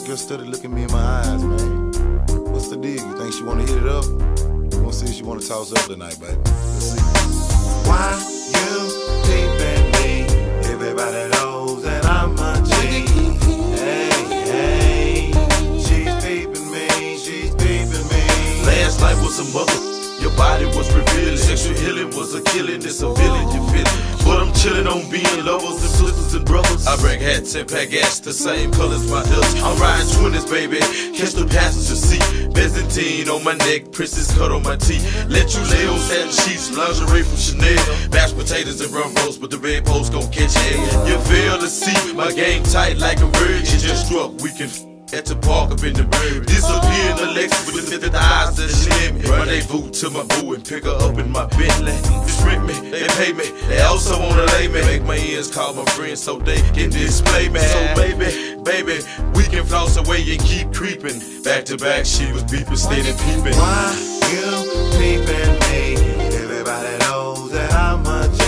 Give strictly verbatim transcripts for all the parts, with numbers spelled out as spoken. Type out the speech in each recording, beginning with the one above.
girl started looking me in my eyes, man. What's the deal? You think she wanna hit it up? You wanna see if she wanna toss up tonight, baby? Let's see. Why you peeping me? Everybody knows that I'm a G. Hey, hey, she's peeping me, she's peeping me. Last night was a mother. Your body was revealing. Sexual healing was a killing. It's a villain, you feel it. But I'm chilling on being lovers and sisters and brothers. I bring hats and pack gas, the same colors my hips. I'm riding twenties, baby. Catch the passenger seat. Byzantine on my neck, princess cut on my teeth. Let you lay on satin sheets, lingerie from Chanel. Mashed potatoes and rum roast, but the red post gon' catch you. You fail to see my game tight like a virgin. Just struck, we can at the park up in the bird. Disappear in the Lexus with the, the eyes that slim me. Rendezvous to my boo and pick her up in my Bentley. Just rent me, they pay me, they also wanna lay me. Make my ears call my friends so they can display me. So baby, baby, we can floss away and keep creeping. Back to back, she was beeping, steady peeping. Why you peeping me? Everybody knows that I'm a G.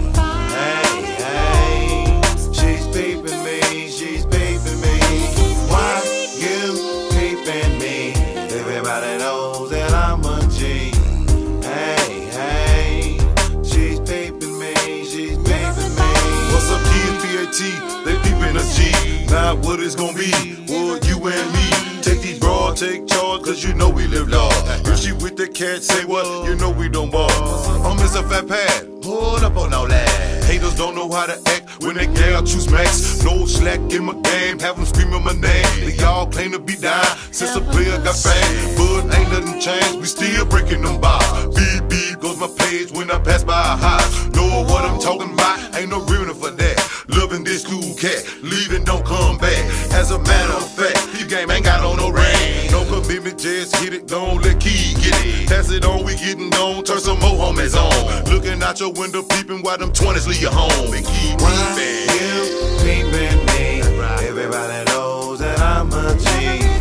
Hey, hey, she's peeping me, she's peeping me. Why you peeping me? Everybody knows that I'm a G. Hey, hey, she's peeping me, she's peeping me. What's up, kids? P A T, they peeping us G. Now what it's gonna be? Well, you and me. Take these broad, take charge, cause you know we live large. If she with the cat, say what? You know we don't bar. I'm Mister Fat Pad, hold up on all that. Haters don't know how to act when they get out, choose max. No slack in my game, have them screaming my name. They all claim to be dying since a player got fame. But ain't nothing changed, we still breaking them bars. Beep, beep goes my page when I pass by a house. Know what I'm talking about, ain't no reason for that. Loving this cool cat, leaving don't come back. As a matter of fact, this game ain't got on no rain. No commitment, just hit it, don't let key get it. Pass it on, we getting on, turn some more homies on. Looking out your window, peeping while them twenties leave you home. And keep peeping. You peeping me, everybody knows that I'm a G.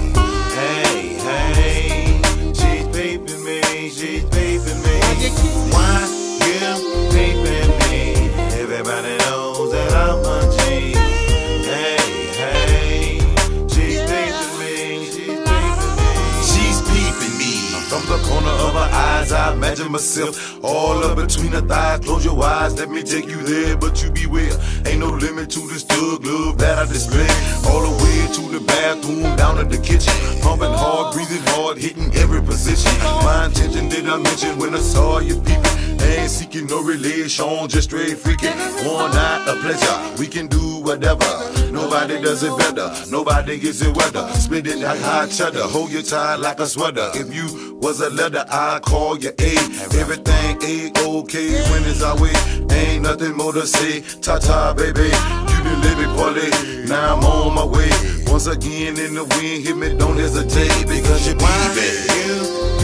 Hey, hey, she's peeping me, she's peeping me. Why you peeping me? Everybody knows that I'm a G. Hey, hey, she's peeping me, she's peeping me. She's peeping me. From the corner of her eyes, I imagine myself all up between her thighs. Close your eyes, let me take you there, but you beware. Ain't no limit to this thug love that I display. All the way to the bathroom, down to the kitchen. Pumping hard, breathing hard, hitting every position. My intention did I mention when I saw you peeping. Ain't seeking no relation, just straight freaking. One night a pleasure, we can do whatever. Nobody does it better, nobody gets it wetter. Split it like hot cheddar, hold you tight like a sweater. If you was a letter, I'd call you A. Everything A-OK when it's our way. Ain't nothing more to say, ta-ta baby. You done let me parlay, now I'm on my way. Once again in the wind, hit me, don't hesitate, because you're peeping.